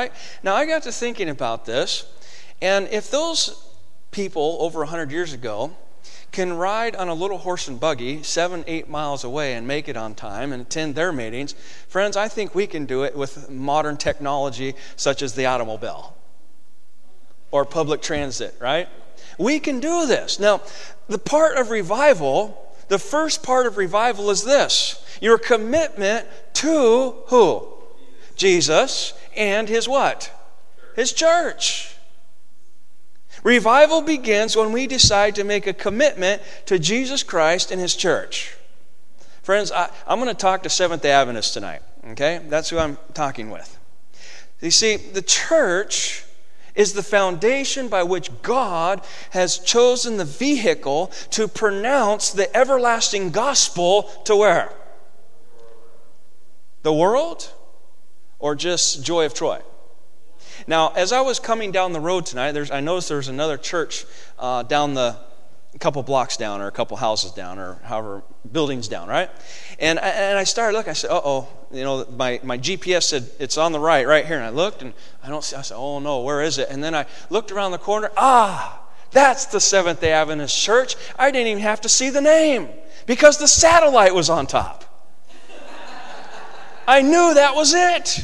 right? Now, I got to thinking about this, and if those people over 100 years ago can ride on a little horse and buggy 7-8 miles away and make it on time and attend their meetings, friends, I think we can do it with modern technology such as the automobile or public transit, right? We can do this. Now, the part of revival, the first part of revival is this: your commitment to who? Jesus and his what? His church. Revival begins when we decide to make a commitment to Jesus Christ and his church. Friends, I'm going to talk to Seventh-day Adventists tonight, okay? That's who I'm talking with. You see, the church is the foundation by which God has chosen the vehicle to pronounce the everlasting gospel to where? The world? Or just Joy of Troy? Now, as I was coming down the road tonight, I noticed there's another church down a couple blocks down, or a couple houses down, or however, buildings down, right? And I started looking. I said, uh-oh. You know, my GPS said it's on the right here. And I looked, and I don't see. I said, oh no, where is it? And then I looked around the corner. That's the Seventh-day Adventist Church. I didn't even have to see the name because the satellite was on top. I knew that was it.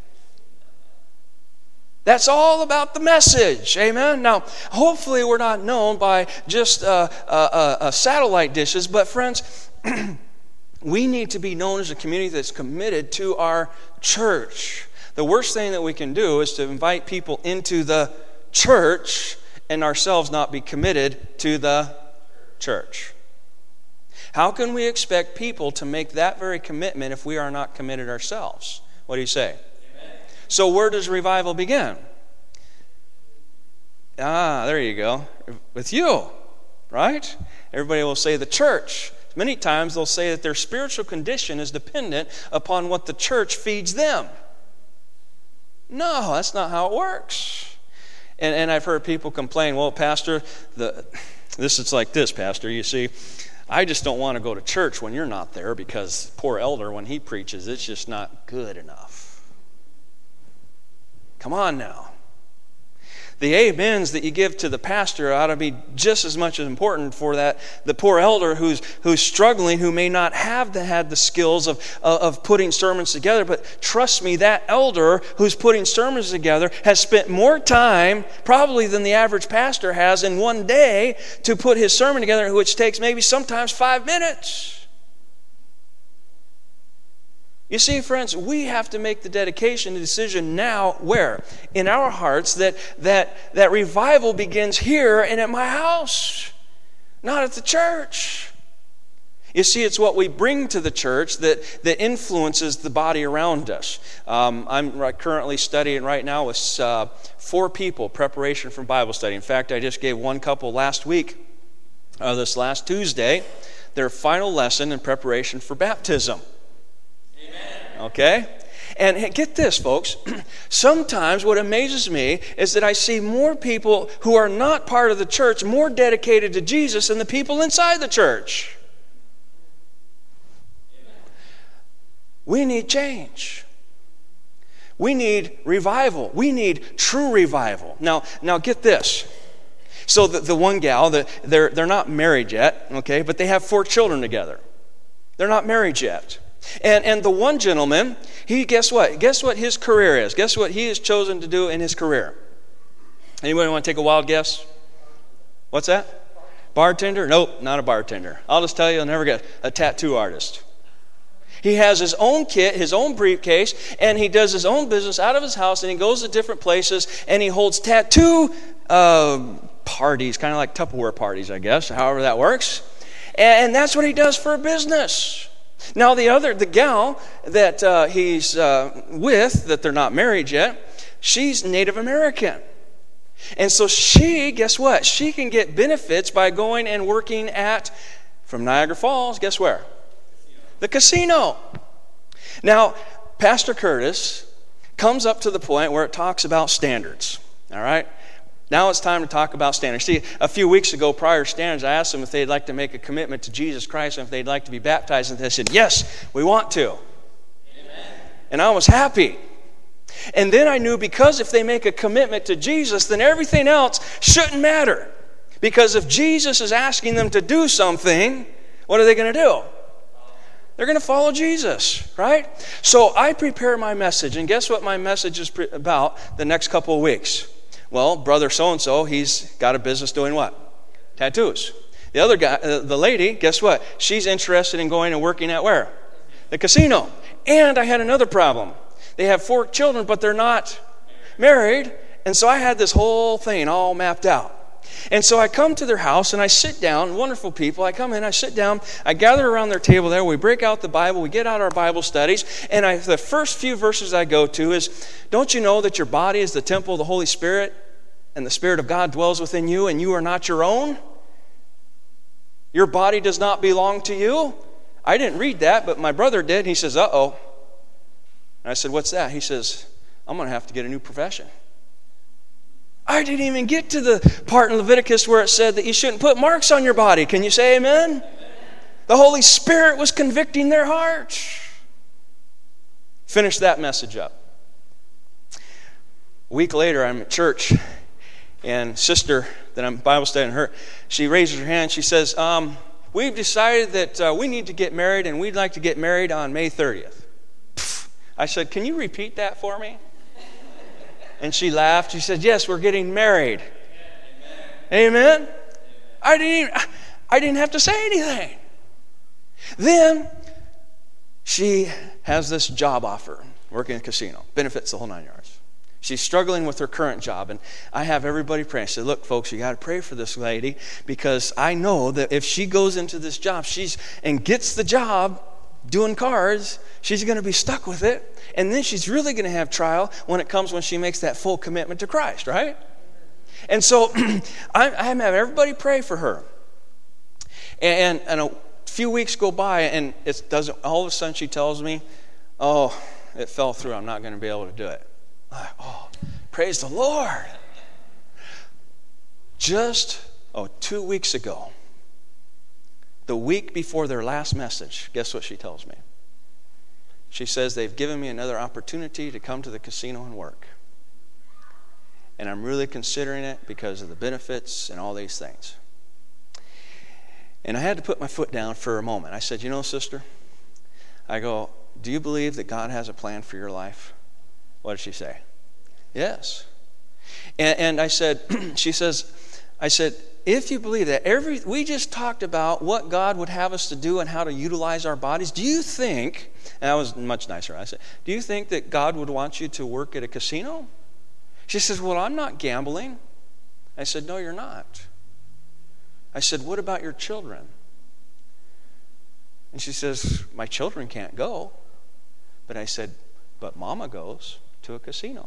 That's all about the message, amen? Now, hopefully we're not known by just satellite dishes, but friends, we need to be known as a community that's committed to our church. The worst thing that we can do is to invite people into the church and ourselves not be committed to the church. How can we expect people to make that very commitment if we are not committed ourselves? What do you say? So where does revival begin? There you go. With you, right? Everybody will say the church. Many times they'll say that their spiritual condition is dependent upon what the church feeds them. No, that's not how it works. And I've heard people complain, well, Pastor, this is like this, Pastor. You see, I just don't want to go to church when you're not there because poor elder, when he preaches, it's just not good enough. Come on now. The amens that you give to the pastor ought to be just as much as important for the poor elder who's struggling, who may not have had the skills of putting sermons together. But trust me, that elder who's putting sermons together has spent more time probably than the average pastor has in one day to put his sermon together, which takes maybe sometimes 5 minutes. You see, friends, we have to make the dedication, the decision now, where? In our hearts, that revival begins here and at my house, not at the church. You see, it's what we bring to the church that influences the body around us. I'm currently studying right now with 4 people, preparation for Bible study. In fact, I just gave one couple last week, this last Tuesday, their final lesson in preparation for baptism. Okay? And get this, folks. Sometimes what amazes me is that I see more people who are not part of the church more dedicated to Jesus than the people inside the church. We need change. We need revival. We need true revival. Now get this. So the one gal, they're not married yet, okay, but they have 4 children together. They're not married yet. And the one gentleman, guess what? Guess what his career is? Guess what he has chosen to do in his career? Anybody want to take a wild guess? What's that? Bartender? Nope, not a bartender. I'll just tell you, I'll never get a tattoo artist. He has his own kit, his own briefcase, and he does his own business out of his house, and he goes to different places, and he holds tattoo parties, kind of like Tupperware parties, I guess, however that works. And that's what he does for a business. Now the gal that he's with, that they're not married yet, she's Native American. And so she, guess what? She can get benefits by going and working from Niagara Falls, guess where? The casino. Now, Pastor Curtis comes up to the point where it talks about standards, all right? Now it's time to talk about standards. See, a few weeks ago, prior to standards, I asked them if they'd like to make a commitment to Jesus Christ and if they'd like to be baptized. And they said, yes, we want to. Amen. And I was happy. And then I knew, because if they make a commitment to Jesus, then everything else shouldn't matter. Because if Jesus is asking them to do something, what are they going to do? They're going to follow Jesus, right? So I prepare my message, and guess what my message is about the next couple of weeks? Well, brother so-and-so, he's got a business doing what? Tattoos. The other guy, the lady, guess what? She's interested in going and working at where? The casino. And I had another problem. They have 4 children, but they're not married. And so I had this whole thing all mapped out. And so I come to their house and I sit down, wonderful people. I come in, I sit down, I gather around their table there. We break out the Bible, we get out our Bible studies. And the first few verses I go to is, don't you know that your body is the temple of the Holy Spirit and the Spirit of God dwells within you and you are not your own? Your body does not belong to you? I didn't read that, but my brother did. He says, uh-oh. And I said, what's that? He says, I'm going to have to get a new profession. I didn't even get to the part in Leviticus where it said that you shouldn't put marks on your body. Can you say amen? Amen. The Holy Spirit was convicting their hearts. Finish that message up. A week later, I'm at church, and sister that I'm Bible studying her, she raises her hand. She says, we've decided that we need to get married, and we'd like to get married on May 30th. I said, can you repeat that for me? And she laughed. She said, yes, we're getting married. Amen? Amen? I didn't have to say anything. Then she has this job offer, working in a casino. Benefits the whole 9 yards. She's struggling with her current job, and I have everybody praying. I said, look, folks, you got to pray for this lady, because I know that if she goes into this job and gets the job doing cars, she's going to be stuck with it. And then she's really going to have trial when she makes that full commitment to Christ, right? And so I'm having everybody pray for her. And a few weeks go by, and it doesn't. All of a sudden she tells me, oh, it fell through. I'm not going to be able to do it. Oh, praise the Lord. Just 2 weeks ago, the week before their last message, guess what she tells me? She says, they've given me another opportunity to come to the casino and work. And I'm really considering it because of the benefits and all these things. And I had to put my foot down for a moment. I said, you know, sister, I go, do you believe that God has a plan for your life? What did she say? Yes. And I said, I said, if you believe that, we just talked about what God would have us to do and how to utilize our bodies. Do you think, and I was much nicer, I said, do you think that God would want you to work at a casino? She says, well, I'm not gambling. I said, no, you're not. I said, what about your children? And she says, my children can't go. But I said, but Mama goes to a casino.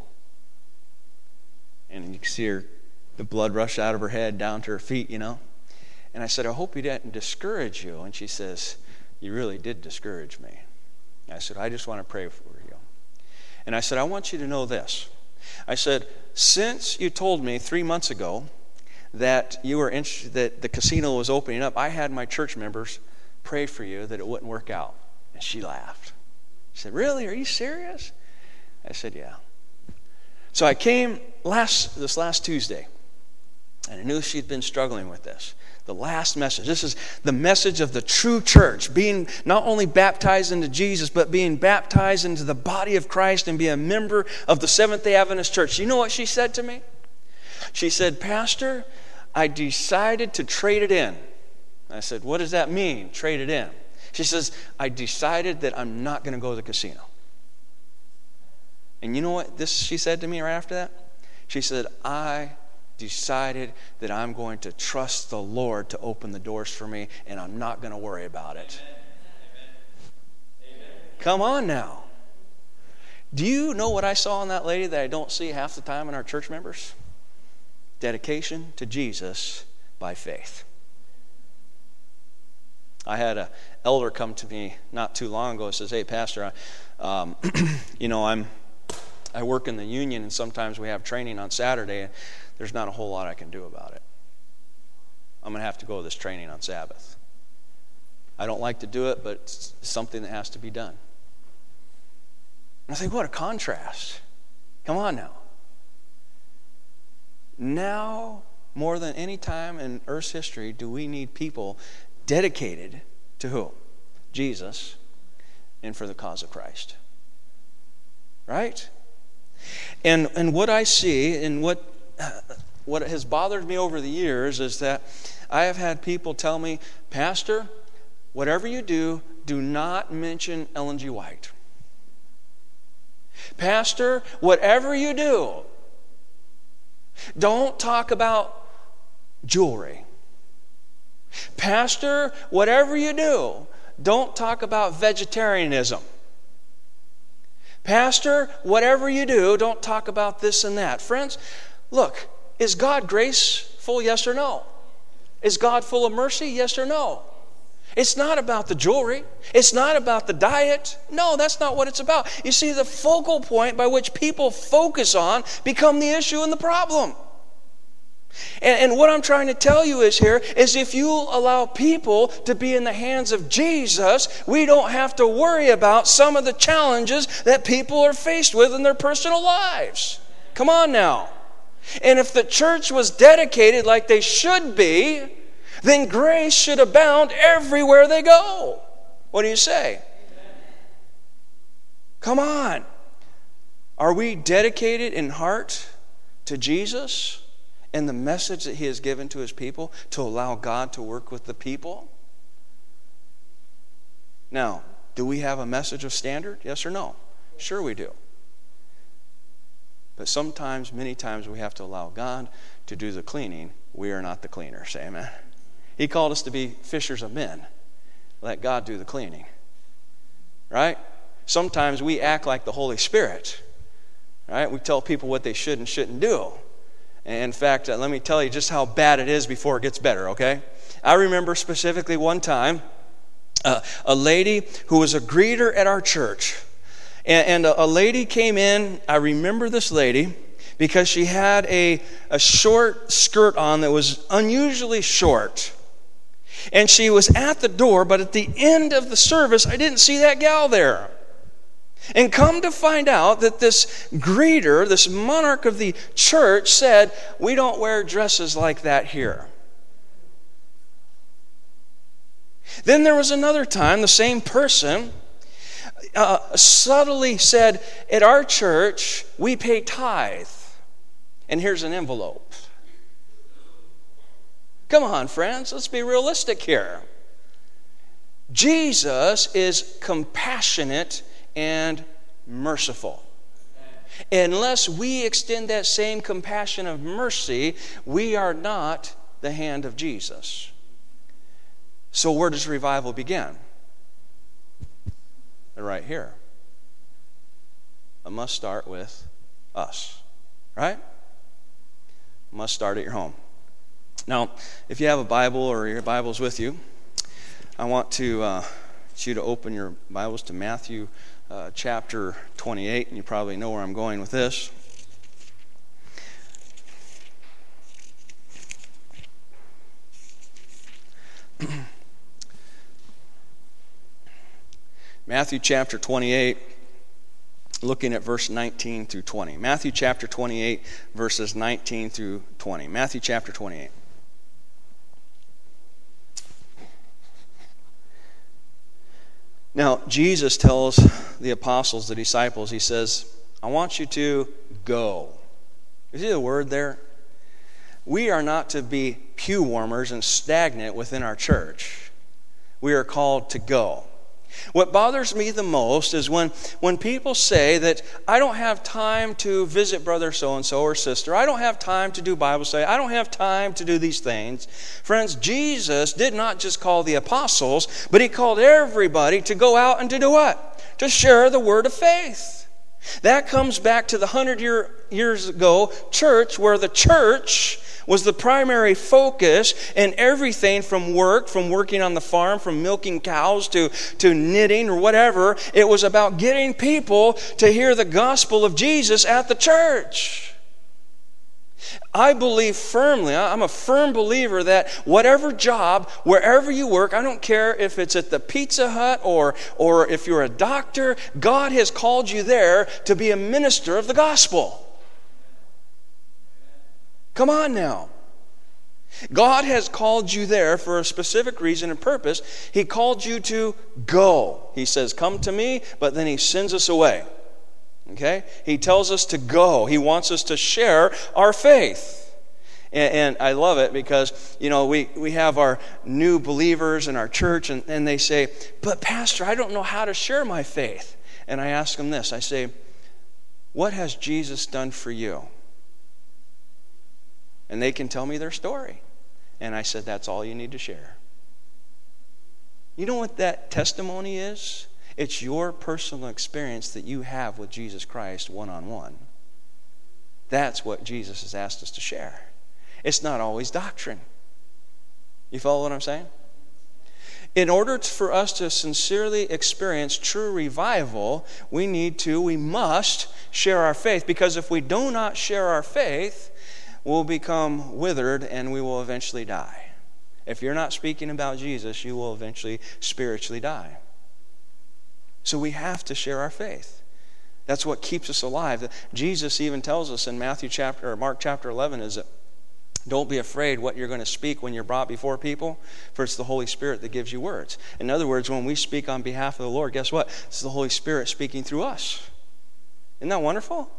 And you can see the blood rush out of her head down to her feet, you know. And I said, I hope he didn't discourage you. And she says, you really did discourage me. I said, I just want to pray for you. And I said, I want you to know this. I said, since you told me 3 months ago that you were interested, that the casino was opening up, I had my church members pray for you that it wouldn't work out. And she laughed. She said, really? Are you serious? I said, yeah. So I came this last Tuesday, and I knew she'd been struggling with this. The last message. This is the message of the true church, being not only baptized into Jesus, but being baptized into the body of Christ and being a member of the Seventh-day Adventist Church. You know what she said to me? She said, Pastor, I decided to trade it in. I said, what does that mean, trade it in? She says, I decided that I'm not going to go to the casino. And you know what she said to me right after that? She said, I decided that I'm going to trust the Lord to open the doors for me, and I'm not going to worry about it. Amen. Come on now. Do you know what I saw in that lady that I don't see half the time in our church members? Dedication to Jesus by faith. I had an elder come to me not too long ago and says, hey, Pastor, I work in the union, and sometimes we have training on Saturday, and there's not a whole lot I can do about it. I'm going to have to go to this training on Sabbath. I don't like to do it, but it's something that has to be done. And I think, what a contrast. Come on now. Now, more than any time in Earth's history, do we need people dedicated to who? Jesus, and for the cause of Christ. Right? And what I see, and what has bothered me over the years, is that I have had people tell me, Pastor, whatever you do, do not mention Ellen G. White. Pastor, whatever you do, don't talk about jewelry. Pastor, whatever you do, don't talk about vegetarianism. Pastor, whatever you do, don't talk about this and that. Friends, look, is God graceful, yes or no? Is God full of mercy, yes or no? It's not about the jewelry. It's not about the diet. No, that's not what it's about. You see, the focal point by which people focus on become the issue and the problem. And what I'm trying to tell you is if you allow people to be in the hands of Jesus, we don't have to worry about some of the challenges that people are faced with in their personal lives. Come on now. And if the church was dedicated like they should be, then grace should abound everywhere they go. What do you say? Come on. Are we dedicated in heart to Jesus and the message that He has given to His people to allow God to work with the people? Now, do we have a message of standard? Yes or no? Sure we do. But sometimes, many times, we have to allow God to do the cleaning. We are not the cleaners. Amen. He called us to be fishers of men. Let God do the cleaning. Right? Sometimes we act like the Holy Spirit. Right? We tell people what they should and shouldn't do. And in fact, let me tell you just how bad it is before it gets better, okay? I remember specifically one time, a lady who was a greeter at our church. And a lady came in. I remember this lady because she had a short skirt on that was unusually short. And she was at the door, but at the end of the service, I didn't see that gal there. And come to find out that this greeter, this monarch of the church, said, we don't wear dresses like that here. Then there was another time, the same person subtly said, at our church, we pay tithe. And here's an envelope. Come on, friends, let's be realistic here. Jesus is compassionate and merciful. Unless we extend that same compassion of mercy, we are not the hand of Jesus. So where does revival begin? Right here. It must start with us. Right? It must start at your home. Now, if you have a Bible or your Bible's with you, I want you to open your Bibles to Matthew chapter 28, and you probably know where I'm going with this. Matthew chapter 28, looking at verse 19 through 20. Matthew chapter 28, verses 19 through 20. Matthew chapter 28. Now, Jesus tells the apostles, the disciples, He says, I want you to go. You see the word there? We are not to be pew warmers and stagnant within our church. We are called to go. What bothers me the most is when people say that I don't have time to visit brother so-and-so or sister. I don't have time to do Bible study. I don't have time to do these things. Friends, Jesus did not just call the apostles, but He called everybody to go out and to do what? To share the word of faith. That comes back to the 100 years ago church, where the church was the primary focus, and everything from working on the farm, from milking cows to knitting or whatever, it was about getting people to hear the gospel of Jesus at the church. I believe firmly, I'm a firm believer that whatever job, wherever you work, I don't care if it's at the Pizza Hut or if you're a doctor, God has called you there to be a minister of the gospel. Come on now. God has called you there for a specific reason and purpose. He called you to go. He says, come to me, but then he sends us away. Okay? He tells us to go. He wants us to share our faith. And I love it because, we have our new believers in our church and they say, but Pastor, I don't know how to share my faith. And I ask them this. I say, what has Jesus done for you? And they can tell me their story. And I said, that's all you need to share. You know what that testimony is? It's your personal experience that you have with Jesus Christ one-on-one. That's what Jesus has asked us to share. It's not always doctrine. You follow what I'm saying? In order for us to sincerely experience true revival, we must share our faith. Because if we do not share our faith, we'll become withered and we will eventually die. If you're not speaking about Jesus, you will eventually spiritually die. So we have to share our faith. That's what keeps us alive. Jesus even tells us in Mark chapter 11 is that don't be afraid what you're going to speak when you're brought before people, for it's the Holy Spirit that gives you words. In other words, when we speak on behalf of the Lord, guess what? It's the Holy Spirit speaking through us. Isn't that wonderful?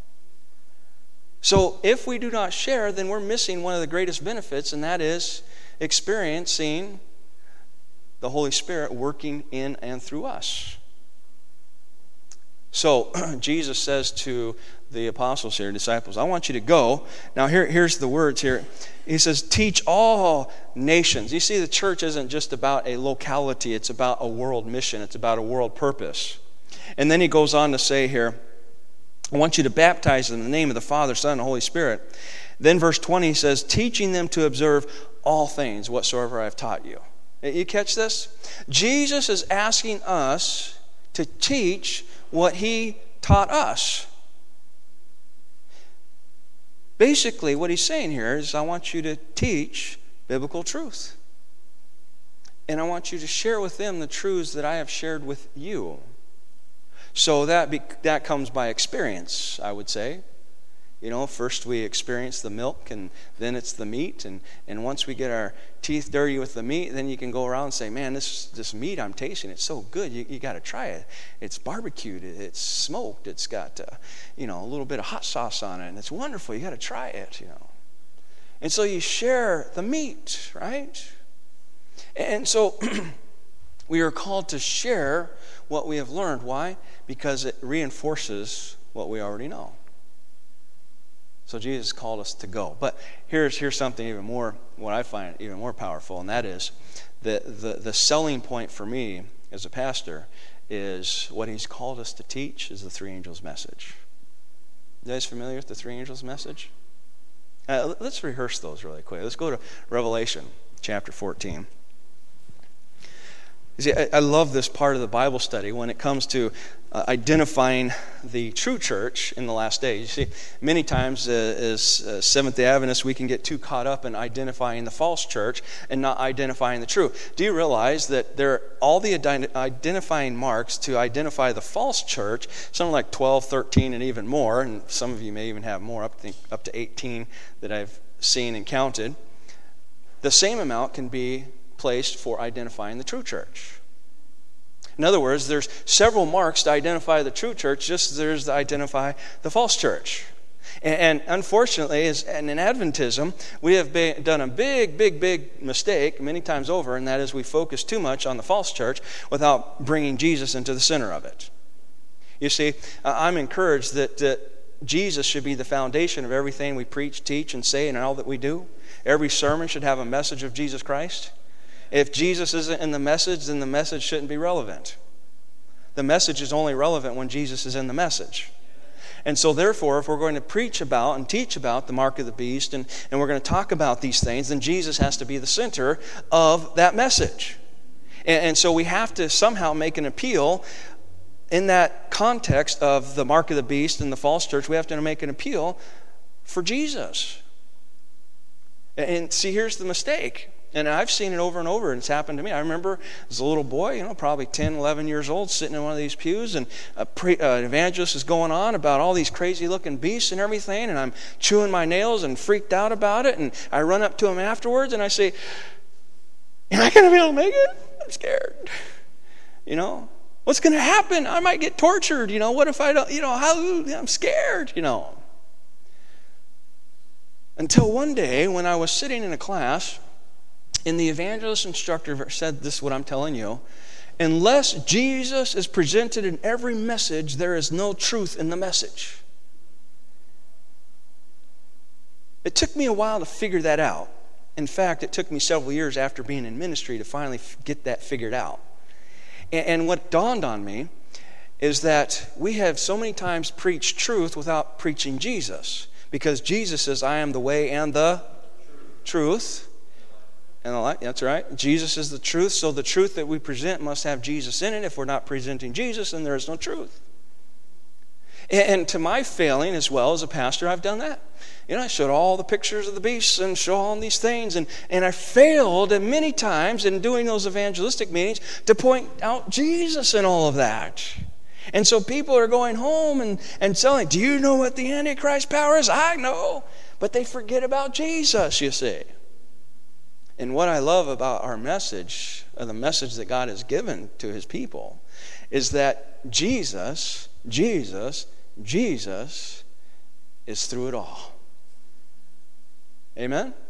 So if we do not share, then we're missing one of the greatest benefits, and that is experiencing the Holy Spirit working in and through us. So Jesus says to the apostles here, disciples, I want you to go. Now here's the words here. He says, teach all nations. You see, the church isn't just about a locality. It's about a world mission. It's about a world purpose. And then he goes on to say here, I want you to baptize them in the name of the Father, Son, and Holy Spirit. Then verse 20 says, teaching them to observe all things whatsoever I have taught you. You catch this? Jesus is asking us to teach what he taught us. Basically, what he's saying here is, I want you to teach biblical truth. And I want you to share with them the truths that I have shared with you. So that comes by experience, I would say. First we experience the milk, and then it's the meat. And once we get our teeth dirty with the meat, then you can go around and say, man, this meat I'm tasting, it's so good. You got to try it. It's barbecued. It's smoked. It's got, a little bit of hot sauce on it. And it's wonderful. You got to try it, And so you share the meat, right? And so we are called to share what we have learned. Why? Because it reinforces what we already know. So Jesus called us to go. But here's something even more, what I find even more powerful, and that is the selling point for me as a pastor is what he's called us to teach is the three angels' message. You guys familiar with the three angels' message? Let's rehearse those really quick. Let's go to Revelation chapter 14. You see, I love this part of the Bible study when it comes to identifying the true church in the last days. You see, many times as Seventh-day Adventists, we can get too caught up in identifying the false church and not identifying the true. Do you realize that there are all the identifying marks to identify the false church, something like 12, 13, and even more, and some of you may even have more, up to 18 that I've seen and counted. The same amount can be placed for identifying the true church. In other words, there's several marks to identify the true church, just as there's to identify the false church. And unfortunately, in Adventism, we have done a big mistake many times over, and that is we focus too much on the false church without bringing Jesus into the center of it. You see, I'm encouraged that Jesus should be the foundation of everything we preach, teach, and say, and all that we do. Every sermon should have a message of Jesus Christ. If Jesus isn't in the message, then the message shouldn't be relevant. The message is only relevant when Jesus is in the message. And so therefore, if we're going to preach about and teach about the mark of the beast, and we're going to talk about these things, then Jesus has to be the center of that message. And so we have to somehow make an appeal in that context of the mark of the beast and the false church. We have to make an appeal for Jesus. And see, here's the mistake. And I've seen it over and over, and it's happened to me. I remember as a little boy, probably 10, 11 years old, sitting in one of these pews, and an evangelist is going on about all these crazy-looking beasts and everything, and I'm chewing my nails and freaked out about it, and I run up to him afterwards, and I say, am I going to be able to make it? I'm scared. What's going to happen? I might get tortured. What if I don't, I'm scared, Until one day when I was sitting in a class, and the evangelist instructor said this, what I'm telling you, unless Jesus is presented in every message, there is no truth in the message. It took me a while to figure that out. In fact, it took me several years after being in ministry to finally get that figured out. And what dawned on me is that we have so many times preached truth without preaching Jesus. Because Jesus says, I am the way and the truth. And the light. That's right. Jesus is the truth. So the truth that we present must have Jesus in it. If we're not presenting Jesus, then there is no truth. And to my failing as well as a pastor, I've done that. I showed all the pictures of the beasts and show all these things. And I failed many times in doing those evangelistic meetings to point out Jesus in all of that. And so people are going home and telling, do you know what the Antichrist power is? I know. But they forget about Jesus, you see. And what I love about our message, or the message that God has given to his people, is that Jesus is through it all. Amen? Amen?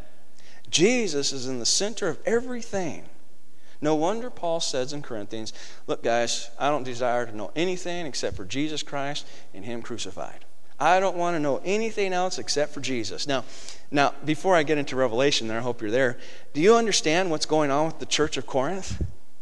Jesus is in the center of everything. No wonder Paul says in Corinthians, look guys, I don't desire to know anything except for Jesus Christ and him crucified. I don't want to know anything else except for Jesus. Now, before I get into Revelation there, I hope you're there, do you understand what's going on with the church of Corinth?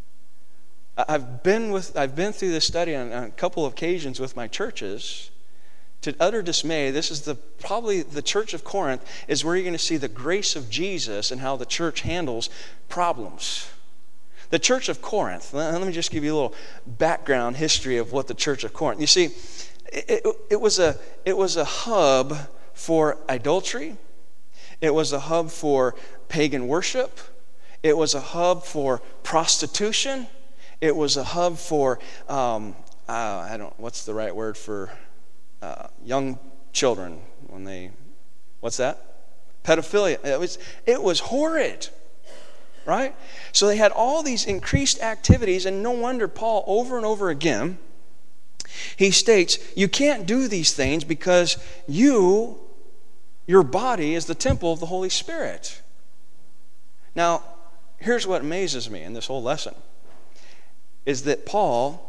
I've been through this study on a couple of occasions with my churches. To utter dismay, this is probably the church of Corinth is where you're going to see the grace of Jesus and how the church handles problems. The church of Corinth, let me just give you a little background history of what the church of Corinth. You see, it was a hub for adultery. It was a hub for pagan worship. It was a hub for prostitution. It was a hub for what's the right word for young children what's that? Pedophilia. It was horrid. Right? So they had all these increased activities, and no wonder Paul over and over again, he states, you can't do these things because your body is the temple of the Holy Spirit. Now, here's what amazes me in this whole lesson, is that Paul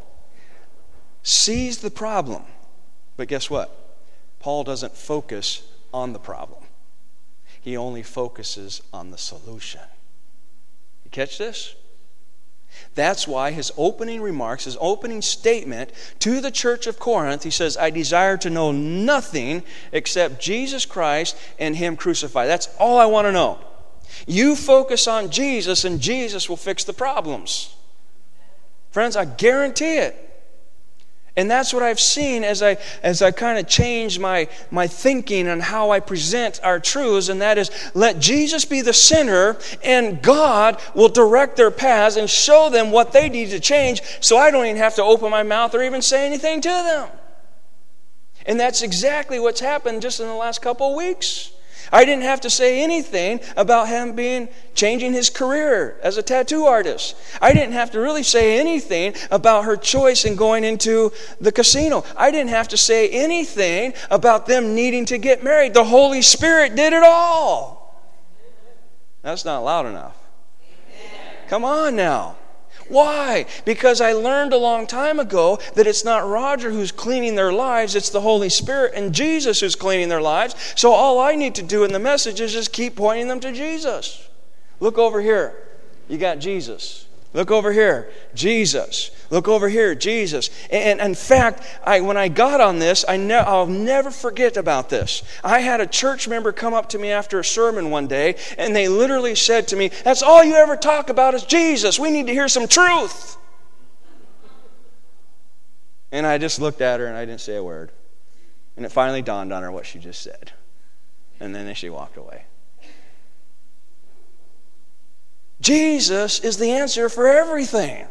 sees the problem, but guess what? Paul doesn't focus on the problem. He only focuses on the solution. You catch this? That's why his opening remarks, his opening statement to the church of Corinth, he says, I desire to know nothing except Jesus Christ and him crucified. That's all I want to know. You focus on Jesus and Jesus will fix the problems. Friends, I guarantee it. And that's what I've seen as I kind of change my thinking on how I present our truths, and that is, let Jesus be the center, and God will direct their paths and show them what they need to change, so I don't even have to open my mouth or even say anything to them. And that's exactly what's happened just in the last couple of weeks. I didn't have to say anything about him changing his career as a tattoo artist. I didn't have to really say anything about her choice in going into the casino. I didn't have to say anything about them needing to get married. The Holy Spirit did it all. That's not loud enough. Come on now. Why? Because I learned a long time ago that it's not Roger who's cleaning their lives, it's the Holy Spirit and Jesus who's cleaning their lives. So all I need to do in the message is just keep pointing them to Jesus. Look over here. You got Jesus. Look over here. Jesus. Look over here. Jesus. And in fact, when I got on this, I'll never forget about this. I had a church member come up to me after a sermon one day, and they literally said to me, that's all you ever talk about is Jesus. We need to hear some truth. And I just looked at her and I didn't say a word. And it finally dawned on her what she just said. And then she walked away. Jesus is the answer for everything.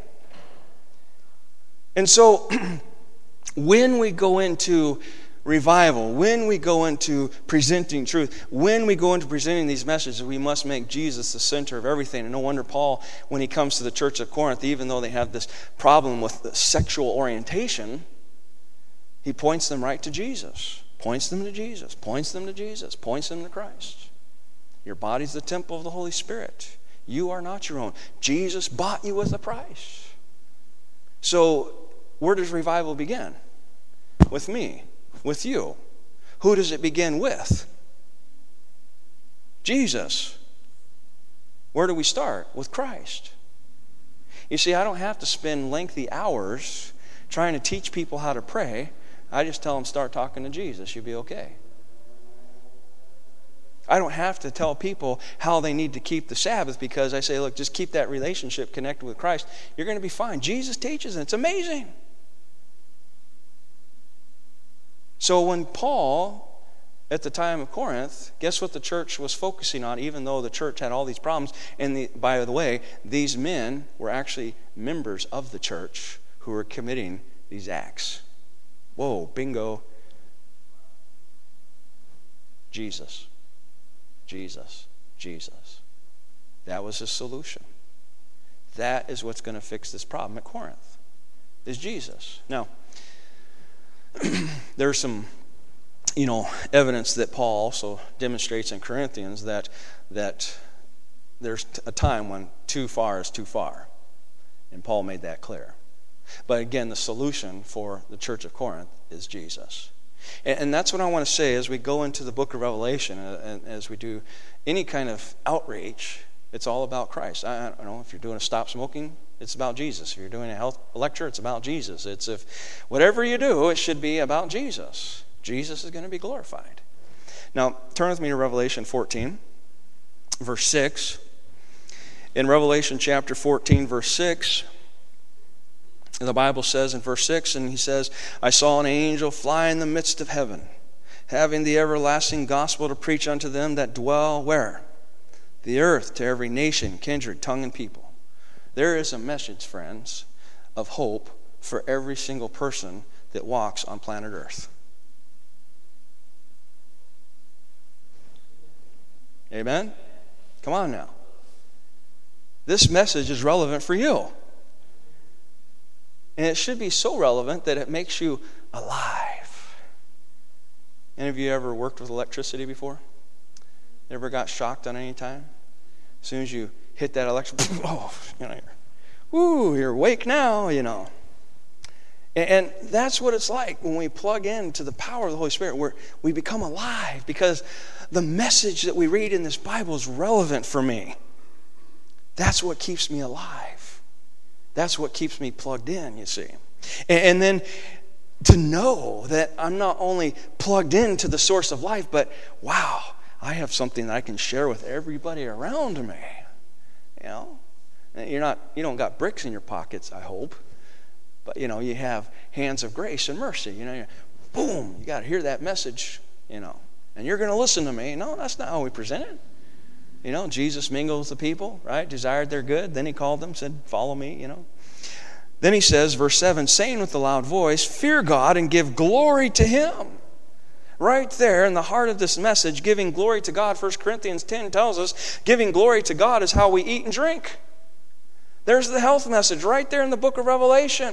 And so, when we go into revival, when we go into presenting truth, when we go into presenting these messages, we must make Jesus the center of everything. And no wonder Paul, when he comes to the church of Corinth, even though they have this problem with the sexual orientation, he points them right to Jesus. Points them to Jesus. Points them to Jesus. Points them to Christ. Your body's the temple of the Holy Spirit. You are not your own. Jesus bought you with a price. So, where does revival begin? With me. With you. Who does it begin with? Jesus. Where do we start? With Christ. You see, I don't have to spend lengthy hours trying to teach people how to pray. I just tell them, start talking to Jesus. You'll be okay. I don't have to tell people how they need to keep the Sabbath, because I say, look, just keep that relationship connected with Christ. You're going to be fine. Jesus teaches, and it's amazing. So when Paul, at the time of Corinth, guess what the church was focusing on, even though the church had all these problems? And by the way, these men were actually members of the church who were committing these acts. Whoa, bingo. Jesus. Jesus. Jesus. That was his solution. That is what's going to fix this problem at Corinth, is Jesus. Now, there's some, evidence that Paul also demonstrates in Corinthians that there's a time when too far is too far. And Paul made that clear. But again, the solution for the church of Corinth is Jesus. And that's what I want to say as we go into the book of Revelation, and as we do any kind of outreach, it's all about Christ. I don't know, if you're doing a stop smoking, it's about Jesus. If you're doing a health lecture, it's about Jesus. Whatever you do, it should be about Jesus. Jesus is going to be glorified. Now, turn with me to Revelation 14, verse 6. In Revelation chapter 14, verse 6, the Bible says in verse 6, and he says, I saw an angel fly in the midst of heaven, having the everlasting gospel to preach unto them that dwell where? The earth, to every nation, kindred, tongue, and people. There is a message, friends, of hope for every single person that walks on planet Earth. Amen? Come on now. This message is relevant for you. And it should be so relevant that it makes you alive. Any of you ever worked with electricity before? Ever got shocked on any time? As soon as you hit that electric, you're awake now, And that's what it's like when we plug into the power of the Holy Spirit, where we become alive, because the message that we read in this Bible is relevant for me. That's what keeps me alive. That's what keeps me plugged in, you see. And then to know that I'm not only plugged into the source of life, but wow, I have something that I can share with everybody around me. You don't got bricks in your pockets, I hope. But you have hands of grace and mercy. Boom, you got to hear that message, and you're going to listen to me. No, that's not how we present it. Jesus mingled with the people, right? Desired their good. Then he called them, said, follow me, Then he says, verse 7, saying with a loud voice, fear God and give glory to him. Right there in the heart of this message, giving glory to God, 1 Corinthians 10 tells us, giving glory to God is how we eat and drink. There's the health message right there in the book of Revelation.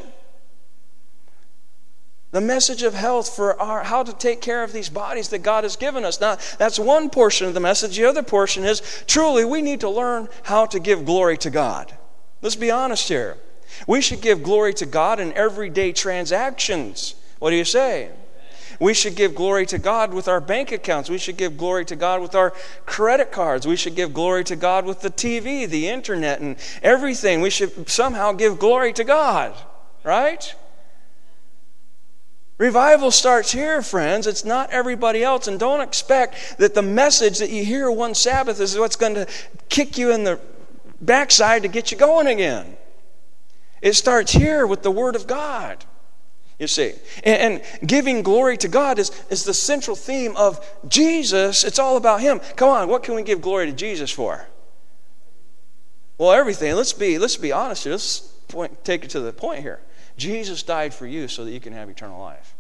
The message of health for how to take care of these bodies that God has given us. Now, that's one portion of the message. The other portion is, truly, we need to learn how to give glory to God. Let's be honest here. We should give glory to God in everyday transactions. What do you say? We should give glory to God with our bank accounts. We should give glory to God with our credit cards. We should give glory to God with the TV, the internet, and everything. We should somehow give glory to God, right? Revival starts here, friends. It's not everybody else. And don't expect that the message that you hear one Sabbath is what's going to kick you in the backside to get you going again. It starts here with the Word of God. You see. And giving glory to God is the central theme of Jesus. It's all about Him. Come on, what can we give glory to Jesus for? Well, everything. Let's be honest here. Let's take it to the point here. Jesus died for you so that you can have eternal life.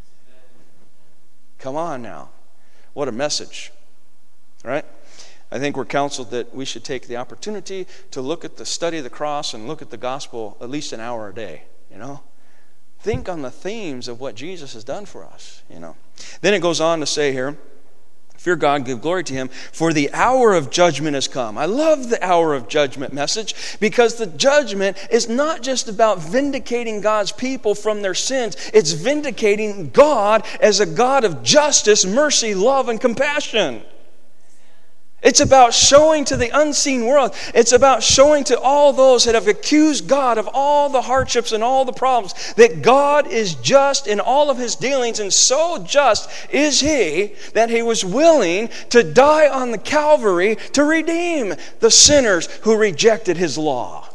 Come on now. What a message. Right? I think we're counseled that we should take the opportunity to look at the study of the cross and look at the gospel at least an hour a day, you know. Think on the themes of what Jesus has done for us, you know. Then it goes on to say here, fear God, give glory to Him, for the hour of judgment has come. I love the hour of judgment message because the judgment is not just about vindicating God's people from their sins. It's vindicating God as a God of justice, mercy, love, and compassion. It's about showing to the unseen world. It's about showing to all those that have accused God of all the hardships and all the problems that God is just in all of His dealings, and so just is He that He was willing to die on the Calvary to redeem the sinners who rejected His law.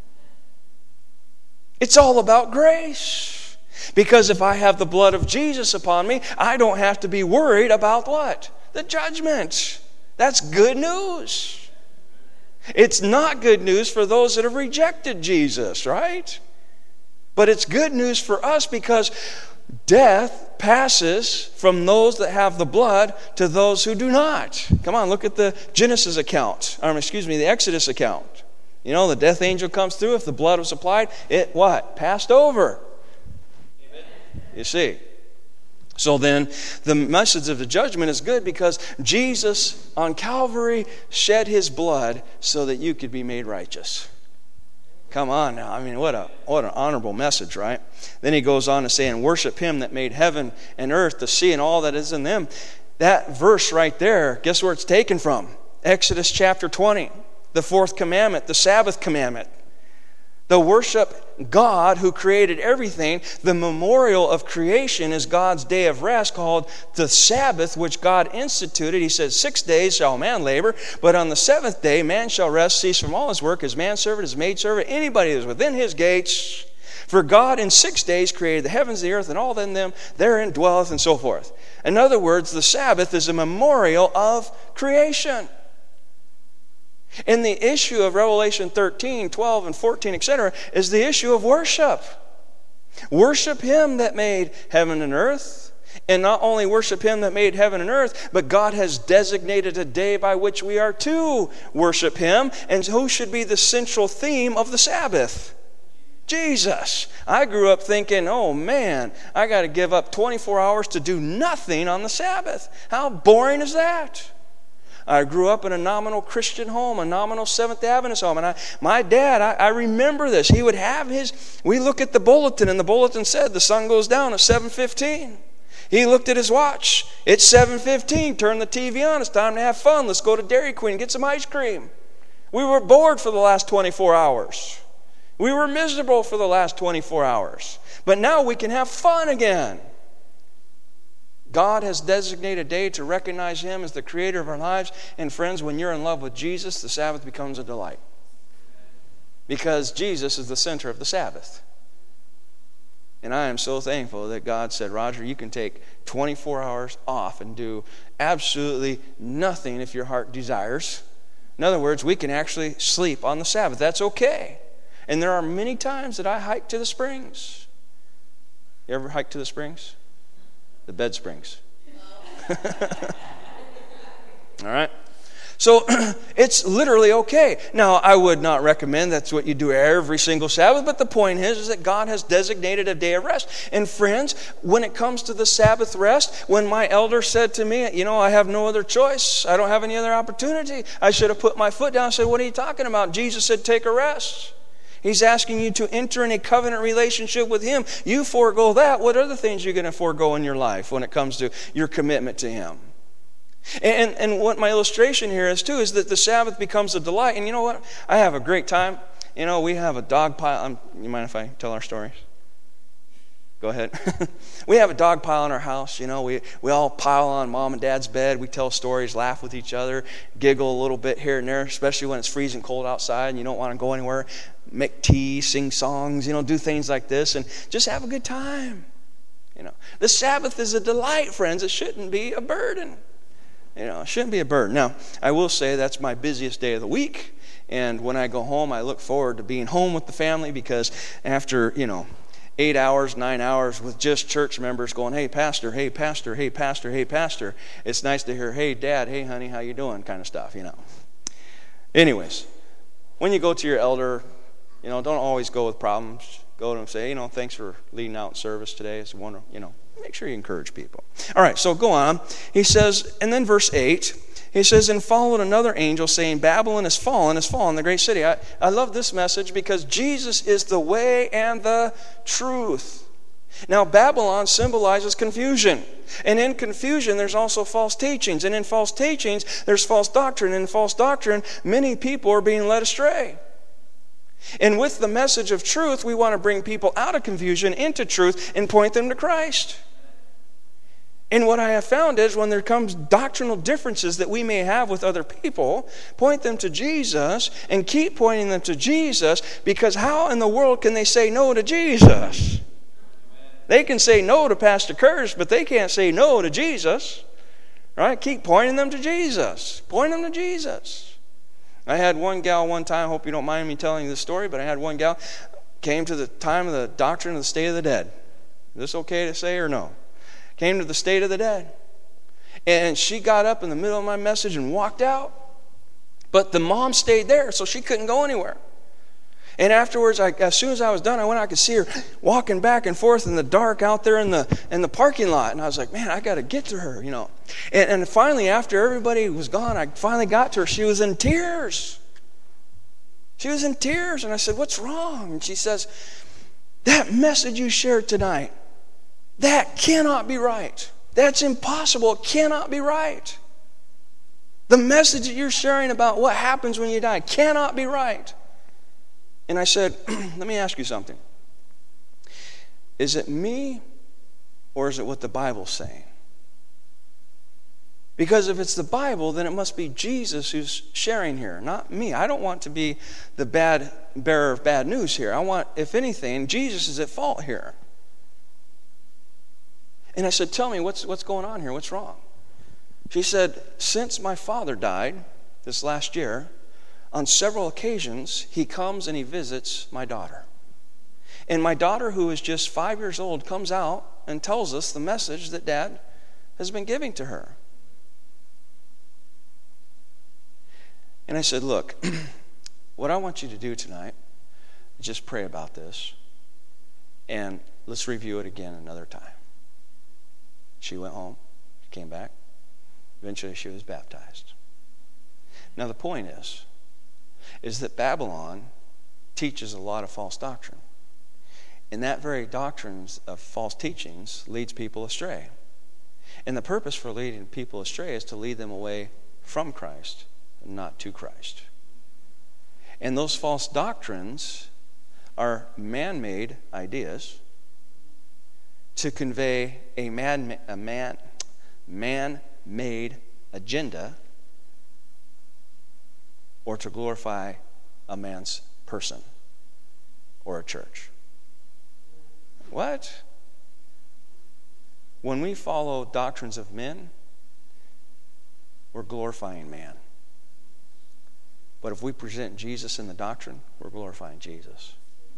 It's all about grace. Because if I have the blood of Jesus upon me, I don't have to be worried about what? The judgment. That's good news. It's not good news for those that have rejected Jesus, right? But it's good news for us because death passes from those that have the blood to those who do not. Come on, look at the Genesis account. The Exodus account. You know, the death angel comes through. If the blood was applied, it what? Passed over. Amen. You see. So then, the message of the judgment is good because Jesus on Calvary shed His blood so that you could be made righteous. Come on now. I mean, what an honorable message, right? Then he goes on to say, and worship Him that made heaven and earth, the sea, and all that is in them. That verse right there, guess where it's taken from? Exodus chapter 20, the fourth commandment, the Sabbath commandment. The worship God who created everything. The memorial of creation is God's day of rest called the Sabbath, which God instituted. He said, 6 days shall man labor, but on the seventh day man shall rest, cease from all his work, his manservant, his maidservant, anybody that is within his gates. For God in 6 days created the heavens, the earth, and all in them therein dwelleth, and so forth. In other words, the Sabbath is a memorial of creation. And the issue of Revelation 13, 12, and 14, etc. is the issue of worship. Worship Him that made heaven and earth. And not only worship Him that made heaven and earth, but God has designated a day by which we are to worship Him. And who should be the central theme of the Sabbath? Jesus. I grew up thinking, oh man, I got to give up 24 hours to do nothing on the Sabbath. How boring is that? I grew up in a nominal Christian home, a nominal Seventh Adventist home. And my dad, I remember this. He would have we look at the bulletin, and the bulletin said the sun goes down at 7:15. He looked at his watch. It's 7:15. Turn the TV on. It's time to have fun. Let's go to Dairy Queen and get some ice cream. We were bored for the last 24 hours. We were miserable for the last 24 hours. But now we can have fun again. God has designated a day to recognize Him as the creator of our lives. And friends, when you're in love with Jesus, the Sabbath becomes a delight. Because Jesus is the center of the Sabbath. And I am so thankful that God said, Roger, you can take 24 hours off and do absolutely nothing if your heart desires. In other words, we can actually sleep on the Sabbath. That's okay. And there are many times that I hike to the springs. You ever hike to the springs? The bed springs. All right? So it's literally okay. Now, I would not recommend that's what you do every single Sabbath, but the point is that God has designated a day of rest. And friends, when it comes to the Sabbath rest, when my elder said to me, I have no other choice. I don't have any other opportunity. I should have put my foot down and said, what are you talking about? Jesus said, take a rest. He's asking you to enter in a covenant relationship with Him. You forego that. What other things are you going to forego in your life when it comes to your commitment to Him? And what my illustration here is too is that the Sabbath becomes a delight. And you know what? I have a great time. We have a dog pile. You mind if I tell our stories? Go ahead. We have a dog pile in our house. We all pile on Mom and Dad's bed. We tell stories, laugh with each other, giggle a little bit here and there, especially when it's freezing cold outside and you don't want to go anywhere. Make tea, sing songs, do things like this and just have a good time. The Sabbath is a delight, friends. It shouldn't be a burden. It shouldn't be a burden. Now, I will say that's my busiest day of the week. And when I go home, I look forward to being home with the family, because after, 8 hours, 9 hours with just church members going, hey, pastor, hey, pastor, hey, pastor, hey, pastor, it's nice to hear, hey, dad, hey, honey, how you doing, kind of stuff, Anyways, when you go to your elder, don't always go with problems. Go to them and say, thanks for leading out in service today. It's wonderful, make sure you encourage people. All right, so go on. He says, and then verse 8, he says, and followed another angel saying, Babylon is fallen, the great city. I love this message because Jesus is the way and the truth. Now, Babylon symbolizes confusion. And in confusion, there's also false teachings. And in false teachings, there's false doctrine. And in false doctrine, many people are being led astray. And with the message of truth, we want to bring people out of confusion into truth and point them to Christ. And what I have found is when there comes doctrinal differences that we may have with other people, point them to Jesus and keep pointing them to Jesus, because how in the world can they say no to Jesus? They can say no to Pastor Curtis, but they can't say no to Jesus. Right? Keep pointing them to Jesus. Point them to Jesus. I had one gal one time, I hope you don't mind me telling you this story, but I had one gal, came to the time of the doctrine of the state of the dead. Is this okay to say or no? Came to the state of the dead. And she got up in the middle of my message and walked out. But the mom stayed there, so she couldn't go anywhere. And afterwards, as soon as I was done, I could see her walking back and forth in the dark out there in the parking lot. And I was like, man, I got to get to her, And finally, after everybody was gone, I finally got to her. She was in tears. She was in tears. And I said, what's wrong? And she says, that message you shared tonight, that cannot be right. That's impossible. It cannot be right. The message that you're sharing about what happens when you die cannot be right. And I said, let me ask you something. Is it me or is it what the Bible's saying? Because if it's the Bible, then it must be Jesus who's sharing here, not me. I don't want to be the bearer of bad news here. I want, if anything, Jesus is at fault here. And I said, tell me, what's going on here? What's wrong? She said, since my father died this last year, on several occasions, he comes and he visits my daughter. And my daughter, who is just 5 years old, comes out and tells us the message that Dad has been giving to her. And I said, look, what I want you to do tonight is just pray about this, and let's review it again another time. She went home, she came back. Eventually she was baptized. Now the point is that Babylon teaches a lot of false doctrine. And that very doctrines of false teachings leads people astray. And the purpose for leading people astray is to lead them away from Christ and not to Christ. And those false doctrines are man-made ideas to convey a man-made agenda, or to glorify a man's person or a church. What? When we follow doctrines of men, we're glorifying man. But if we present Jesus in the doctrine, we're glorifying Jesus.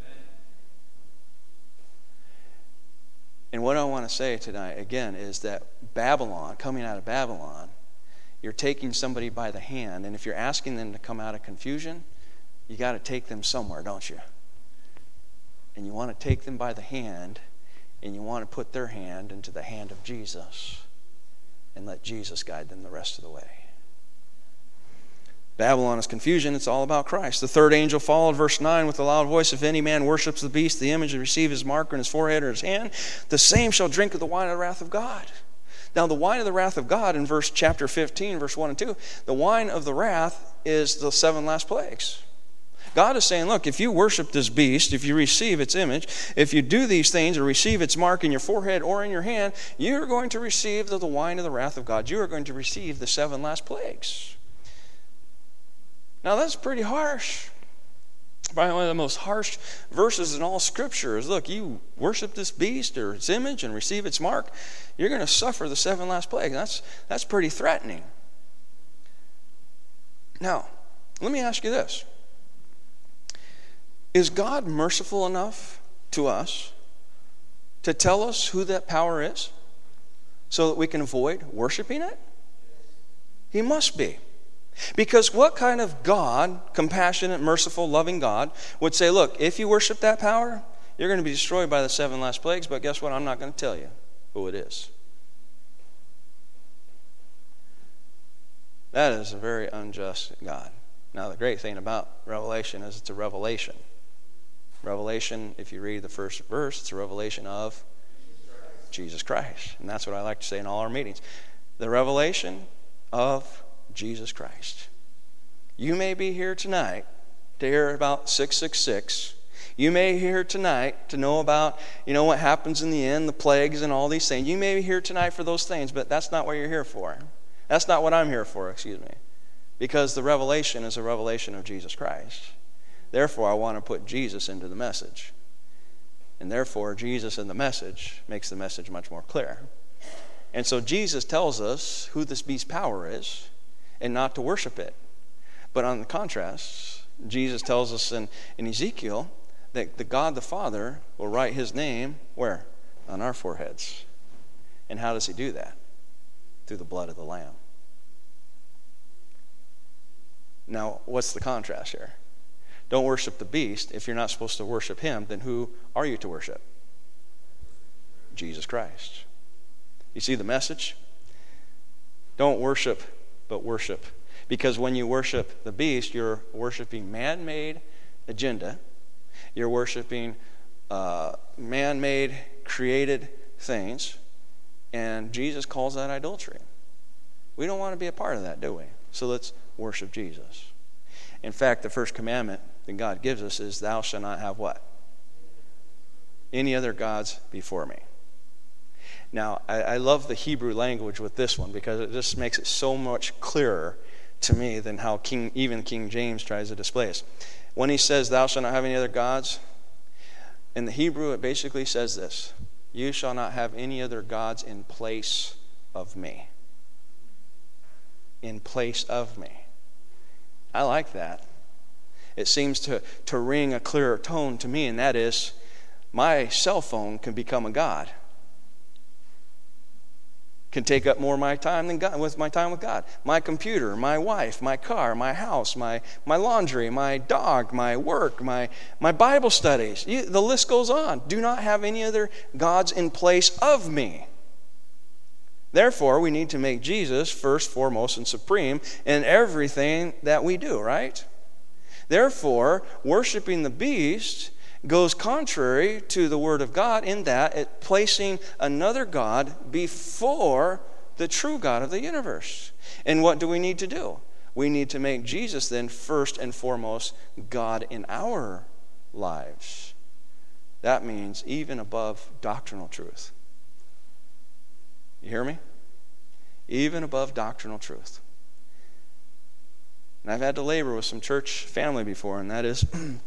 And what I want to say tonight, again, is that Babylon, coming out of Babylon, you're taking somebody by the hand, and if you're asking them to come out of confusion, you got to take them somewhere, don't you? And you want to take them by the hand, and you want to put their hand into the hand of Jesus and let Jesus guide them the rest of the way. Babylon is confusion. It's all about Christ. The third angel followed, verse 9, with a loud voice, if any man worships the beast, the image, and receive his mark on his forehead or his hand, the same shall drink of the wine of the wrath of God. Now, the wine of the wrath of God in chapter 15, verse 1 and 2, the wine of the wrath is the 7 last plagues. God is saying, look, if you worship this beast, if you receive its image, if you do these things or receive its mark in your forehead or in your hand, you're going to receive the wine of the wrath of God. You are going to receive the 7 last plagues. Now, that's pretty harsh. Probably one of the most harsh verses in all Scripture is, look, you worship this beast or its image and receive its mark, you're going to suffer the 7 last plagues. That's pretty threatening. Now, let me ask you this. Is God merciful enough to us to tell us who that power is so that we can avoid worshiping it? He must be. Because what kind of God, compassionate, merciful, loving God, would say, look, if you worship that power, you're going to be destroyed by the 7 last plagues, but guess what? I'm not going to tell you who it is. That is a very unjust God. Now, the great thing about Revelation is it's a revelation. Revelation, if you read the first verse, it's a revelation of Jesus Christ. And that's what I like to say in all our meetings. The revelation of Jesus Christ. You may be here tonight to hear about 666. You may be here tonight to know about, what happens in the end, the plagues and all these things. You may be here tonight for those things, but that's not what you're here for. That's not what I'm here for, Because the revelation is a revelation of Jesus Christ. Therefore, I want to put Jesus into the message. And therefore, Jesus in the message makes the message much more clear. And so Jesus tells us who this beast's power is and not to worship it. But on the contrast, Jesus tells us in Ezekiel that the God the Father will write his name, where? On our foreheads. And how does he do that? Through the blood of the Lamb. Now, what's the contrast here? Don't worship the beast. If you're not supposed to worship him, then who are you to worship? Jesus Christ. You see the message? Don't worship, but worship. Because when you worship the beast, you're worshiping man-made agenda. You're worshiping man-made, created things. And Jesus calls that idolatry. We don't want to be a part of that, do we? So let's worship Jesus. In fact, the first commandment that God gives us is, thou shalt not have what? Any other gods before me. Now, I love the Hebrew language with this one because it just makes it so much clearer to me than how even King James tries to display it. When he says, thou shalt not have any other gods, in the Hebrew it basically says this: you shall not have any other gods in place of me. In place of me. I like that. It seems to ring a clearer tone to me, and that is, my cell phone can become a god. Can take up more of my time than God, with my time with God. My computer, my wife, my car, my house, my laundry, my dog, my work, my Bible studies. The list goes on. Do not have any other gods in place of me. Therefore, we need to make Jesus first, foremost, and supreme in everything that we do, right? Therefore, worshiping the beast goes contrary to the Word of God in that it placing another God before the true God of the universe. And what do we need to do? We need to make Jesus then first and foremost God in our lives. That means even above doctrinal truth. You hear me? Even above doctrinal truth. And I've had to labor with some church family before, and that is,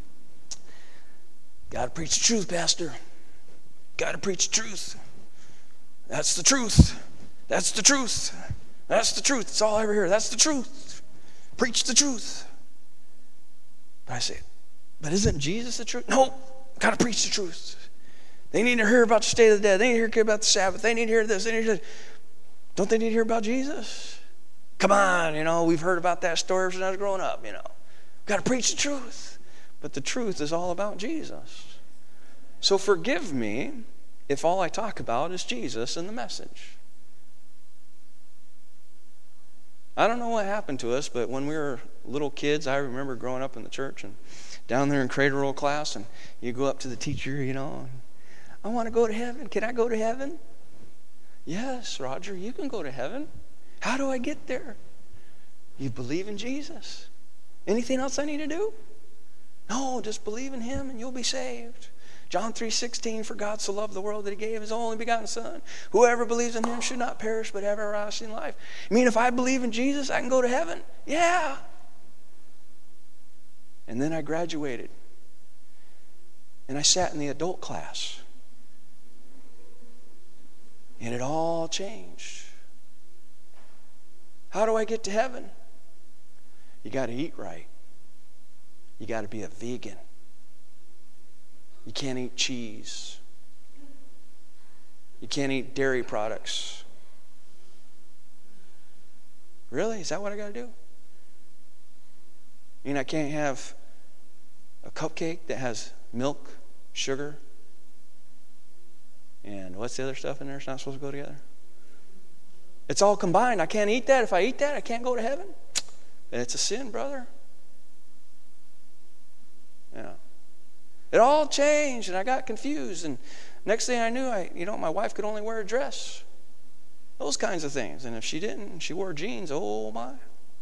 got to preach the truth, Pastor. Got to preach the truth. That's the truth. That's the truth. That's the truth. That's all I ever hear. That's the truth. Preach the truth. But I say, but isn't Jesus the truth? No, got to preach the truth. They need to hear about the state of the dead. They need to hear about the Sabbath. They need to hear this. They need to. Don't they need to hear about Jesus? Come on, we've heard about that story since I was growing up, Got to preach the truth. But the truth is all about Jesus. So forgive me if all I talk about is Jesus and the message. I don't know what happened to us, but when we were little kids, I remember growing up in the church and down there in cradle roll class, and you go up to the teacher, I want to go to heaven. Can I go to heaven? Yes, Roger, you can go to heaven. How do I get there? You believe in Jesus. Anything else I need to do? No, just believe in him and you'll be saved. John 3:16, for God so loved the world that he gave his only begotten Son. Whoever believes in him should not perish but have everlasting life. You mean if I believe in Jesus, I can go to heaven? Yeah. And then I graduated And I sat in the adult class. And it all changed. How do I get to heaven? You got to eat right. You got to be a vegan. You can't eat cheese. You can't eat dairy products. Really? Is that what I got to do? You mean I can't have a cupcake that has milk, sugar, and what's the other stuff in there? It's not supposed to go together. It's all combined. I can't eat that. If I eat that, I can't go to heaven. It's a sin, brother. Yeah. It all changed, and I got confused. And next thing I knew, my wife could only wear a dress. Those kinds of things. And if she didn't, she wore jeans. Oh my!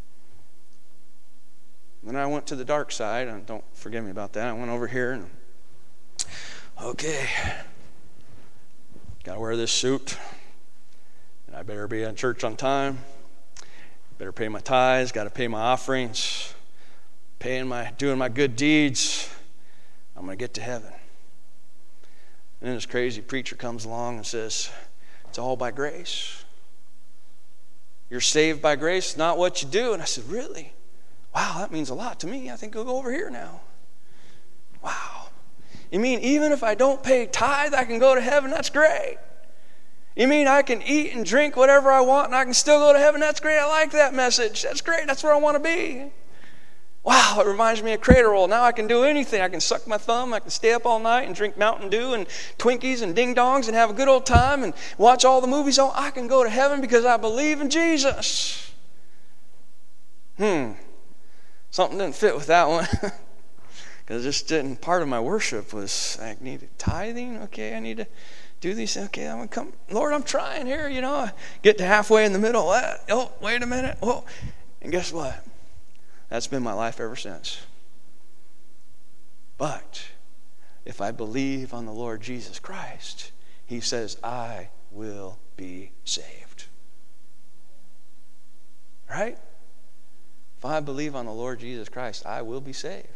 Then I went to the dark side, and don't forgive me about that. I went over here and okay, got to wear this suit, and I better be in church on time. Better pay my tithes. Got to pay my offerings. Doing my good deeds. I'm going to get to heaven. And then this crazy preacher comes along and says, it's all by grace. You're saved by grace, not what you do. And I said, really? Wow, that means a lot to me. I think I'll go over here now. Wow. You mean even if I don't pay tithe, I can go to heaven? That's great. You mean I can eat and drink whatever I want and I can still go to heaven? That's great. I like that message. That's great. That's where I want to be. Wow, it reminds me of Crater Roll. Now I can do anything. I can suck my thumb. I can stay up all night and drink Mountain Dew and Twinkies and Ding Dongs and have a good old time and watch all the movies. Oh, I can go to heaven because I believe in Jesus. Something didn't fit with that one. Because it just didn't. Part of my worship was I needed tithing. Okay, I need to do these. Okay, I'm going to come. Lord, I'm trying here. I get to halfway in the middle. Oh, wait a minute. Whoa. And guess what? That's been my life ever since. But if I believe on the Lord Jesus Christ, He says, I will be saved. Right? If I believe on the Lord Jesus Christ, I will be saved.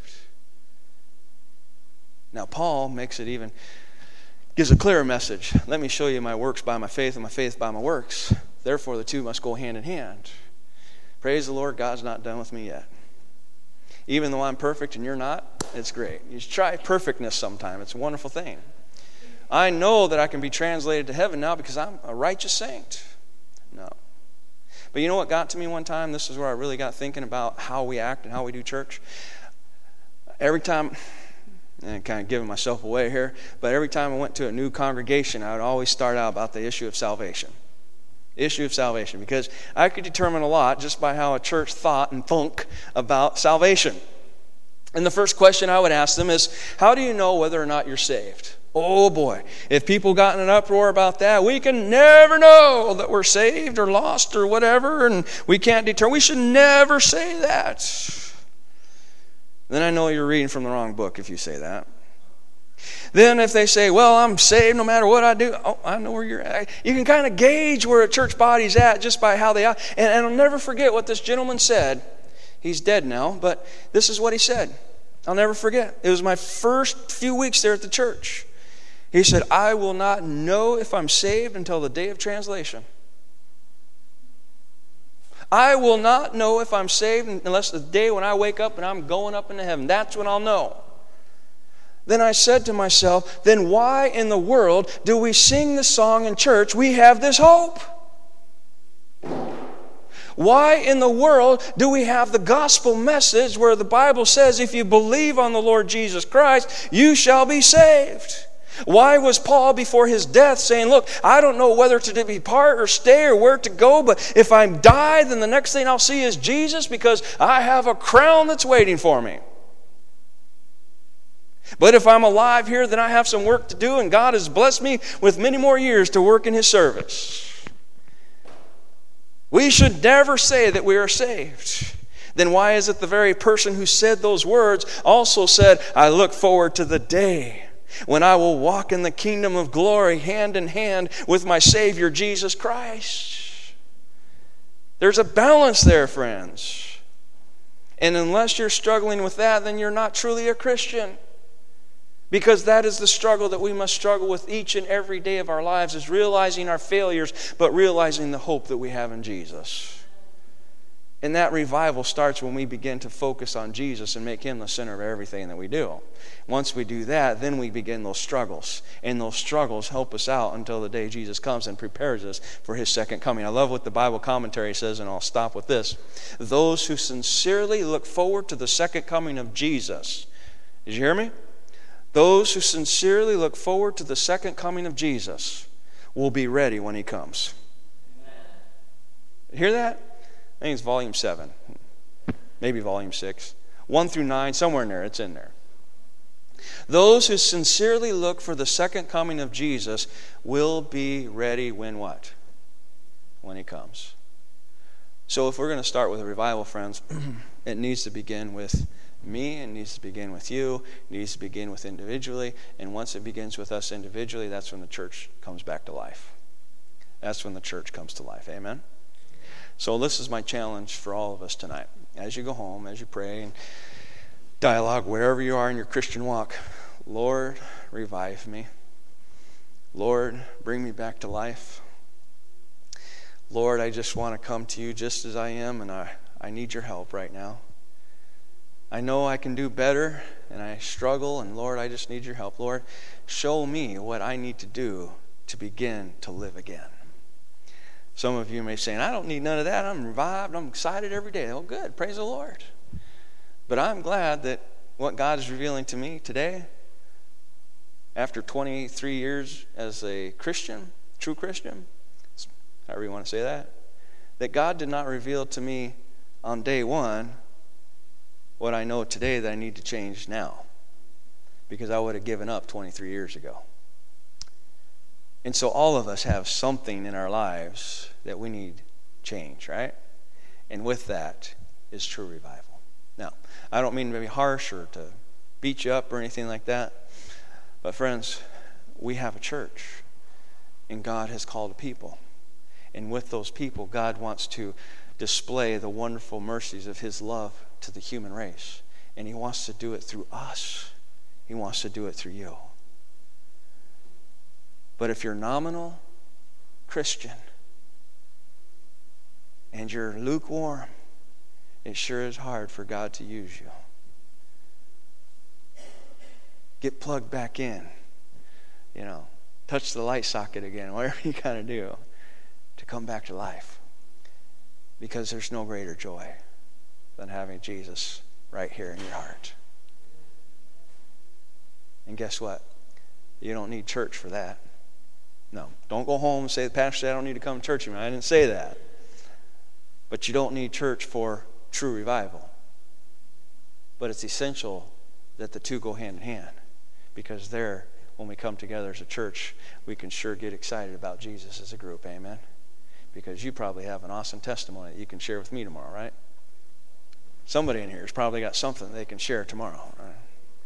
Now, Paul gives a clearer message. Let me show you my works by my faith and my faith by my works. Therefore, the two must go hand in hand. Praise the Lord, God's not done with me yet. Even though I'm perfect and you're not, it's great. You should try perfectness sometime. It's a wonderful thing. I know that I can be translated to heaven now because I'm a righteous saint. No. But you know what got to me one time? This is where I really got thinking about how we act and how we do church. Every time, and kind of giving myself away here, but every time I went to a new congregation, I would always start out about the issue of salvation. Issue of salvation, because I could determine a lot just by how a church thought and thunk about salvation. And the first question I would ask them is, how do you know whether or not you're saved? Oh boy, if people got in an uproar about that, we can never know that we're saved or lost or whatever, and we can't determine. We should never say that. Then I know you're reading from the wrong book if you say that. Then if they say, well, I'm saved no matter what I do, oh, I know where you're at. You can kind of gauge where a church body's at just by how they are. And I'll never forget what this gentleman said. He's dead now, but this is what he said. I'll never forget. It was my first few weeks there at the church. He said, I will not know if I'm saved until the day of translation. I will not know if I'm saved unless the day when I wake up and I'm going up into heaven. That's when I'll know. Then I said to myself, then why in the world do we sing the song in church, we have this hope? Why in the world do we have the gospel message where the Bible says if you believe on the Lord Jesus Christ, you shall be saved? Why was Paul before his death saying, look, I don't know whether to depart or stay or where to go, but if I die, then the next thing I'll see is Jesus because I have a crown that's waiting for me. But if I'm alive here, then I have some work to do, and God has blessed me with many more years to work in His service. We should never say that we are saved. Then why is it the very person who said those words also said, I look forward to the day when I will walk in the kingdom of glory hand in hand with my Savior Jesus Christ? There's a balance there, friends. And unless you're struggling with that, then you're not truly a Christian. Because that is the struggle that we must struggle with each and every day of our lives, is realizing our failures, but realizing the hope that we have in Jesus. And that revival starts when we begin to focus on Jesus and make Him the center of everything that we do. Once we do that, then we begin those struggles. And those struggles help us out until the day Jesus comes and prepares us for His second coming. I love what the Bible commentary says, and I'll stop with this. Those who sincerely look forward to the second coming of Jesus. Did you hear me? Those who sincerely look forward to the second coming of Jesus will be ready when He comes. Hear that? I think it's volume 7. Maybe volume 6. 1 through 9, somewhere in there. It's in there. Those who sincerely look for the second coming of Jesus will be ready when what? When He comes. So if we're going to start with a revival, friends, it needs to begin with me, it needs to begin with you, it needs to begin with individually, and once it begins with us individually, that's when the church comes back to life. That's when the church comes to life. Amen? So this is my challenge for all of us tonight. As you go home, as you pray and dialogue, wherever you are in your Christian walk, Lord, revive me. Lord, bring me back to life. Lord, I just want to come to you just as I am, and I need your help right now. I know I can do better, and I struggle, and Lord, I just need your help. Lord, show me what I need to do to begin to live again. Some of you may say, I don't need none of that. I'm revived. I'm excited every day. Oh, good. Praise the Lord. But I'm glad that what God is revealing to me today, after 23 years as a Christian, true Christian, however you want to say that God did not reveal to me on day one what I know today that I need to change now, because I would have given up 23 years ago. And so all of us have something in our lives that we need change, right? And with that is true revival. Now, I don't mean to be harsh or to beat you up or anything like that, but friends, we have a church, and God has called a people. And with those people, God wants to display the wonderful mercies of His love to the human race. And He wants to do it through us. He wants to do it through you. But if you're nominal Christian and you're lukewarm, it sure is hard for God to use you. Get plugged back in. Touch the light socket again, whatever you got to do to come back to life. Because there's no greater joy than having Jesus right here in your heart. And guess what? You don't need church for that. No, don't go home and say, the pastor said I don't need to come to church. I didn't say that. But you don't need church for true revival. But it's essential that the two go hand in hand. Because there, when we come together as a church, we can sure get excited about Jesus as a group. Amen? Because you probably have an awesome testimony that you can share with me tomorrow, right? Somebody in here has probably got something they can share tomorrow, right?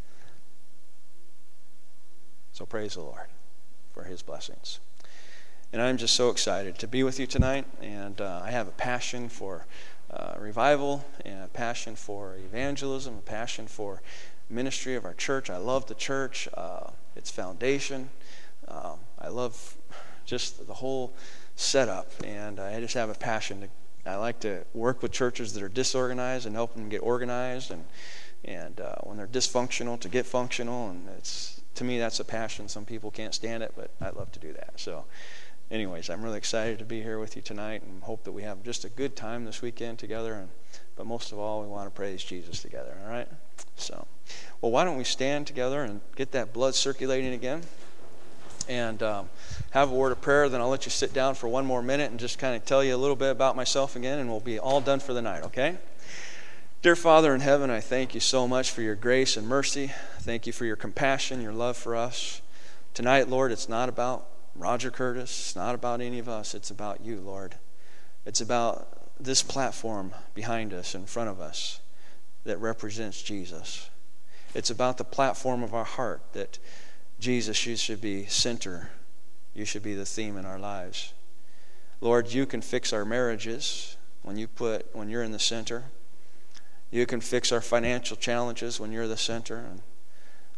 So praise the Lord for His blessings. And I'm just so excited to be with you tonight. And I have a passion for revival, and a passion for evangelism, a passion for ministry of our church. I love the church, its foundation. I love just the whole setup, and I just have a passion. I like to work with churches that are disorganized and help them get organized, and when they're dysfunctional to get functional. And to me, that's a passion. Some people can't stand it, but I love to do that. So anyways, I'm really excited to be here with you tonight, and hope that we have just a good time this weekend together. But most of all, we want to praise Jesus together, all right? So, well, why don't we stand together and get that blood circulating again, and have a word of prayer. Then I'll let you sit down for one more minute and just kind of tell you a little bit about myself again, and we'll be all done for the night, okay? Dear Father in heaven, I thank you so much for your grace and mercy. Thank you for your compassion, your love for us. Tonight, Lord, it's not about Roger Curtis. It's not about any of us. It's about you, Lord. It's about this platform behind us, in front of us, that represents Jesus. It's about the platform of our heart that Jesus, you should be center. You should be the theme in our lives. Lord, you can fix our marriages when you're in the center. You can fix our financial challenges when you're the center. And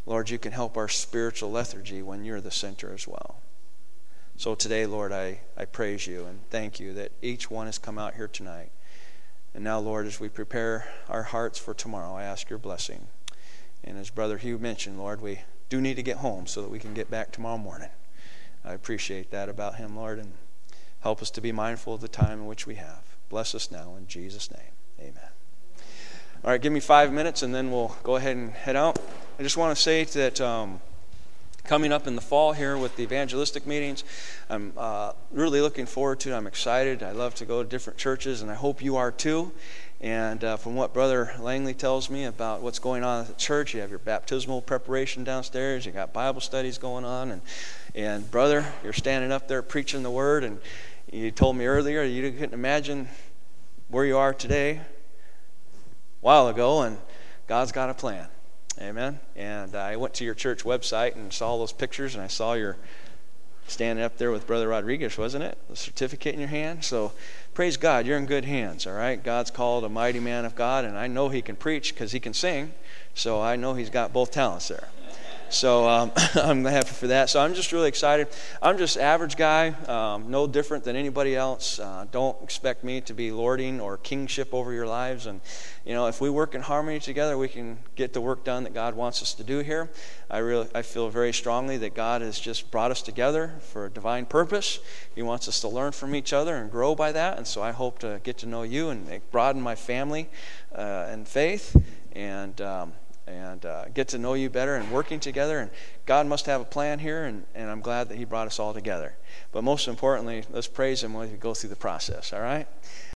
Lord, you can help our spiritual lethargy when you're the center as well. So today, Lord, I praise you and thank you that each one has come out here tonight. And now, Lord, as we prepare our hearts for tomorrow, I ask your blessing. And as Brother Hugh mentioned, Lord, we do need to get home so that we can get back tomorrow morning. I appreciate that about him, Lord, and help us to be mindful of the time in which we have. Bless us now in Jesus' name. Amen. All right, give me 5 minutes and then we'll go ahead and head out. I just want to say that coming up in the fall here with the evangelistic meetings, I'm really looking forward to it. I'm excited. I love to go to different churches, and I hope you are too. And from what Brother Langley tells me about what's going on at the church, you have your baptismal preparation downstairs, you got Bible studies going on, and brother, you're standing up there preaching the word, and you told me earlier you couldn't imagine where you are today a while ago, and God's got a plan. Amen. And I went to your church website and saw those pictures, and I saw you're standing up there with Brother Rodriguez, wasn't it? The certificate in your hand. So praise God, you're in good hands, all right? God's called a mighty man of God, and I know he can preach because he can sing. So I know he's got both talents there. So I'm happy for that. So I'm just really excited. I'm just an average guy, no different than anybody else. Don't expect me to be lording or kingship over your lives. And, you know, if we work in harmony together, we can get the work done that God wants us to do here. I feel very strongly that God has just brought us together for a divine purpose. He wants us to learn from each other and grow by that. And so I hope to get to know you and broaden my family and faith and get to know you better and working together. And God must have a plan here, and I'm glad that he brought us all together. But most importantly, let's praise him when we go through the process, all right?